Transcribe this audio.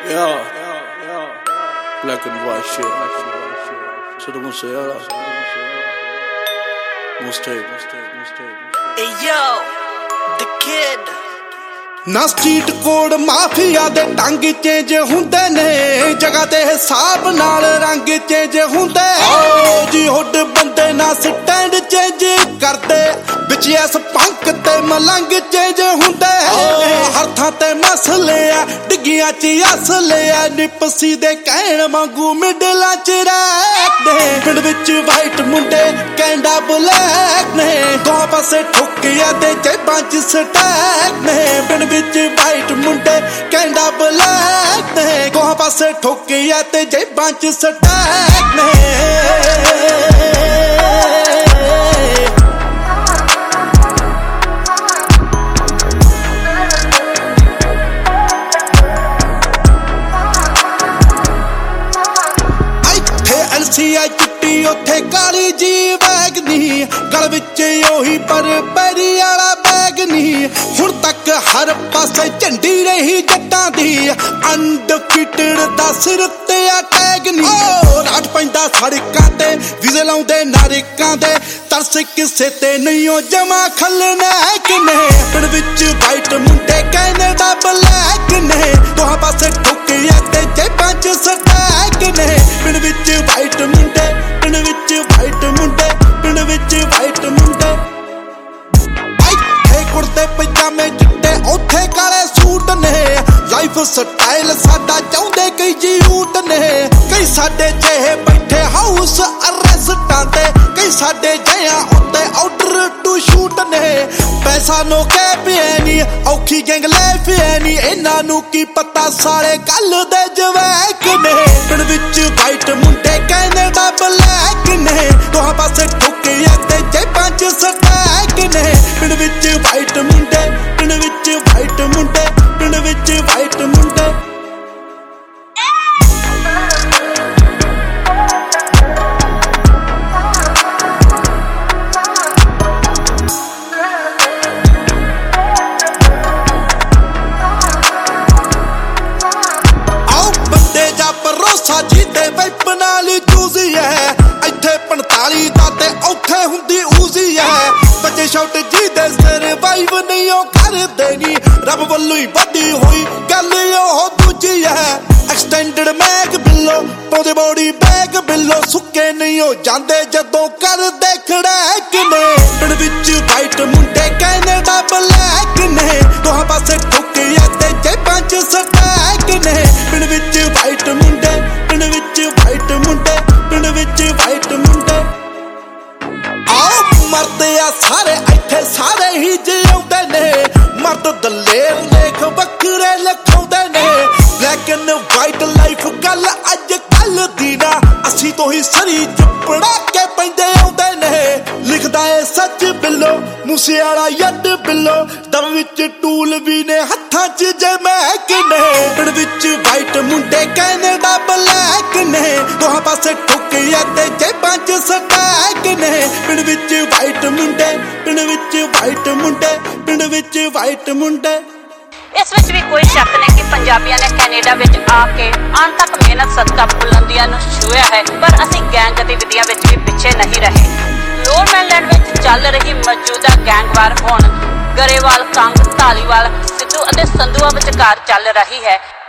Yeah, black and white shit. So the Musayala. Hey yo, the kid. ਨਾ street code mafia ਦੇ ਟੰਗ change ਹੁੰਦੇ ਨੇ, ਜਗ੍ਹਾ ਤੇ ਹਿਸਾਬ ਨਾਲ ਰੰਗ ਚੇਂਜ ਹੁੰਦੇ। ਓ ਜੀ ਹੁੱਡ ਬੰਦੇ ਨਾ ਸਟੈਂਡ ਚੇਂਜ ਕਰਦੇ, ਵਿੱਚ ਐਸ ਪੰਕ ਤੇ ਮਲੰਗ ਚੇਂਜ ਹੁੰਦੇ। ਹਰ ਥਾਂ ਤੇ ਮਸਲੇ ਆ, ਡਿੱਗੀਆਂ ਚ ਅਸਲੇ ਆ, ਨਿਪਸੀ ਦੇ ਕਹਿਣ ਵਾਂਗੂ ਮਿਡਲਾਂ ਚ ਰਹਿੰਦੇ। ਪਿੰਡ ਵਿੱਚ ਵਾਈਟ ਮੁੰਡੇ ਕੈਂਡਾ ਬਲੈਕ ਨੇ, ਦੋ ਪਾਸੇ ਠੁੱਕਿਆ ਤੇ ਜੇਬਾਂ ਚ ਸਟੈਕ ਨੇ। ਪਿੰਡ ਵਿੱਚ ਵਾਈਟ ਮੁੰਡੇ ਕਹਿੰਦਾ ਬਲੈਕ ਨੇ, ਕੋਹਾਂ ਪਾਸੇ ਠੋਕਿਆ ਤੇ ਜੇਬਾਂ ਚ ਸਟੈਕ ਨੇ। ਇੱਥੇ LCI ਚਿੱਟੀ ਉੱਥੇ ਕਾਲੀ ਜੀ ਬੈਗ ਨੀ, ਗਲ ਵਿੱਚ ਉਹੀ ਪਰ ਪੈਰੀ ਵਾਲਾ ਬੈਗ ਨੀ। ਹੁਣ ਤੱਕ ਹਰ ਪਾਸੇ ਝੰਡੀ ਰਹੀ ਜੱਟਾਂ ਦੀ, ਅਨਡਿਫੀਟਡ ਦਾ ਸਿਰ ਤੇ ਆ ਟੈਗ ਨੀ। ਰਾਟ ਪੈਂਦਾ ਸੜਕਾਂ ਤੇ, ਵੀਜ਼ੇ ਲਾਉਂਦੇ ਨਾਰਿਕਾਂ ਦੇ, ਤਰਸ ਕਿਸੇ ਤੇ ਨਹੀਂ ਉਹ ਜਮਾ ਖਲਨੈਕ ਨੇ। ਪਿੰਡ ਵਿੱਚ ਵਾਈਟ ਮੁੰਡੇ ਕੈਨੇਡਾ ਬਲੈਕ ਨੇ, ਦੋਹਾਂ ਪਾਸੇ ਠੁੱਕਿਆ ਤੇ ਜੇਬਾਂ ਚ ਸਟੈਕ ਨੇ। ਪਿੰਡ ਵਿੱਚ ਵਾਈਟ ਮੁੰਡੇ, ਪਿੰਡ ਵਿੱਚ ਵਾਈਟ ਮੁੰਡੇ, ਪਿੰਡ ਵਿੱਚ ਵਾਈਟ ਮੁੰਡੇ। ਇੱਥੇ ਕੁੜਤੇ ਪਜਾਮੇ ਚਿੱਟੇ, ਉੱਥੇ ਕਾਲੇ ਸੂਟ ਨੇ, ਲਾਈਫ ਸਟਾਈਲ ਸਾਡਾ ਚਾਹੁੰਦੇ ਕਈ ਜੀਊਟ ਨੇ। ਕਈ ਸਾਡੇ ਜਿਹੇ ਬੈਠੇ ਹਾਊਸ ਅਰੈਸਟਾਂ ਤੇ, ਕਈ ਸਾਡੇ ਜਿਹਾਂ ਉੱਤੇ ਆਰਡਰ ਟੂ ਸ਼ੂਟ ਨੇ। ਪੈਸਾ ਨੋ ਕਹਿ ਪਿਆ ਨੀ, ਔਖੀ ਗੈਂਗ ਲੈ ਪਿਆ ਨੀ, ਇਹਨਾਂ ਨੂੰ ਕੀ ਪਤਾ ਸਾਲੇ ਕੱਲ ਦੇ ਜਵੈਕ ਨੇ। ਪਿੰਡ ਵਿੱਚ ਵਾਈਟ ਮੁੰਡੇ ਕੈਨੇਡਾ ਬਲੈਕ ਨੇ, ਦੋਹਾਂ ਪਾਸੇ ਠੁੱਕਿਆ ਤੇ ਜੇਬਾਂ ਚ ਸਟੈਕ ਨੇ। ਪਿੰਡ ਵਿੱਚ ਵਾਈਟ ਮੁੰਡੇ, ਪਿੰਡ ਵਿੱਚ ਵਾਈਟ ਮੁੰਡੇ, ਪਿੰਡ ਵਿੱਚ ਵਾਈਟ ਮੁੰਡੇ। ਆਓ ਬੰਦੇ ਜਾ ਭਰੋਸਾ ਜੀਤੇ ਵੈਪ ਨਾਲ ਜੂਜ਼ੀ ਹੈ, ਇੱਥੇ 45 ਦਾ ਤੇ ਔਖੇ ਹੁੰਦੀ ਊਜ਼ੀ ਹੈ। ਬੱਚੇ ਸ਼ਾਟ ਜੀ ਦੇ ਸਰਵਾਈਵ ਨਹੀਂ ਉਹ ਕਰਦੇ ਨੀ, ਰੱਬ ਵੱਲੋਂ ਹੀ ਵੱਡੀ ਹੋਈ ਗੱਲ ਉਹ ਦੂਜੀ ਹੈ। ਐਕਸਟੈਂਡਡ ਮੈਗ ਬਿੱਲੋ ਪਾਉਂਦੇ ਬੋਡੀ ਬੈਗ ਬਿੱਲੋ, ਸੁੱਕੇ ਨਹੀਂ ਉਹ ਜਾਂਦੇ ਜਦੋਂ ਕਰਦੇ ਖੜੈਕ ਨੇ। ਪਿੰਡ ਵਿੱਚ ਵਾਈਟ ਮੁੰਡੇ ਕੈਨੇਡਾ ਬਲੈਕ ਨੇ, ਦੋਹਾਂ ਪਾਸੇ ਠੁੱਕਿਆ ਤੇ ਜੇਬਾਂ ਚ ਸਟੈਕ ਨੇ। ਪਿੰਡ ਵਿੱਚ ਵਾਈਟ ਮੁੰਡੇ, ਪਿੰਡ ਵਿੱਚ ਵਾਈਟ ਮੁੰਡੇ, ਪਿੰਡ ਵਿੱਚ ਵਾਈਟ ਮੁੰਡੇ। ਆਓ ਮਰਦੇ ਆ ਸਾਰੇ ਇੱਥੇ ਸਾਰੇ ਹੀ ਜਿਉਂਦੇ ਨੇ, ਮਰਦ ਦਲੇਰ ਲੇਖ ਵੱਖਰੇ ਲਿਖਾਉਂਦੇ ਨੇ। ਬਲੈਕ ਐਂਡ ਵਾਈਟ ਲਾਈਫ ਗੱਲ ਅੱਜ ਕੱਲ ਦੀ ਨਾ, ਅਸੀਂ ਤੋਂ ਹੀ ਸਰੀ ਚਪੜਾ ਕੇ ਪੈਂਦੇ ਆਉਂਦੇ ਨੇ। ਲਿਖਦਾ ਏ ਸੱਚ ਬਿੱਲੋ, ਮੂਸੇਵਾਲਾ ਯੱਡ ਬਿੱਲੋ, ਦਮ ਵਿੱਚ ਟੂਲ ਵੀ ਨੇ ਹੱਥਾਂ ਚ ਜਮੈਕ ਨੇ। ਪਿੰਡ ਵਿੱਚ ਵਾਈਟ ਮੁੰਡੇ ਕੈਨੇਡਾ ਬਲੈਕ ਨੇ, ਦੋਹਾਂ ਪਾਸੇ ਠੁੱਕਿਆ ਤੇ ਜੇਬਾਂ ਚ ਸਟੈਕ ਨੇ। ਪਿੰਡ ਵਿੱਚ ਵਾਈਟ ਮੁੰਡੇ, ਪਿੰਡ ਵਿੱਚ ਵਾਈਟ ਮੁੰਡੇ, ਪਿੰਡ ਵਿੱਚ ਵਾਈਟ ਮੁੰਡੇ। ਇਸ ਵਿੱਚ ਵੀ ਕੋਈ ਸ਼ੱਕ ਨਹੀਂ ਕਿ ਪੰਜਾਬੀਆਂ ਨੇ ਕੈਨੇਡਾ ਵਿੱਚ ਆ ਕੇ ਅਣਥੱਕ ਮਿਹਨਤ ਸਦਕਾ ਬੁਲੰਦੀਆਂ ਨੂੰ ਛੂਹਿਆ ਹੈ, ਪਰ ਅਸੀਂ ਗੈਂਗ ਗਤੀਵਿਧੀਆਂ ਵਿੱਚ ਵੀ ਪਿੱਛੇ ਨਹੀਂ ਰਹੇ। ਲੋਅਰ ਮੈਨਲੈਂਡ ਵਿੱਚ ਚੱਲ ਰਹੀ ਮੌਜੂਦਾ ਗੈਂਗਵਾਰ ਹੁਣ ਗਰੇਵਾਲ, ਕੰਗ, ਧਾਲੀਵਾਲ, ਸਿੱਧੂ ਅਤੇ ਸੰਧੂਆ ਵਿਚਕਾਰ ਚੱਲ ਰਹੀ ਹੈ।